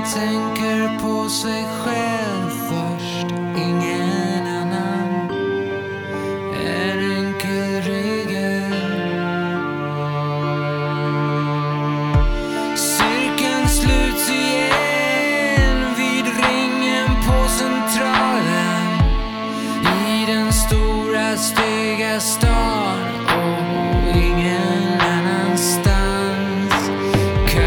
tänker på sig själv först, ingen annan är enkelregel. Cirkeln sluts igen vid ringen på centralen i den stora stega staden.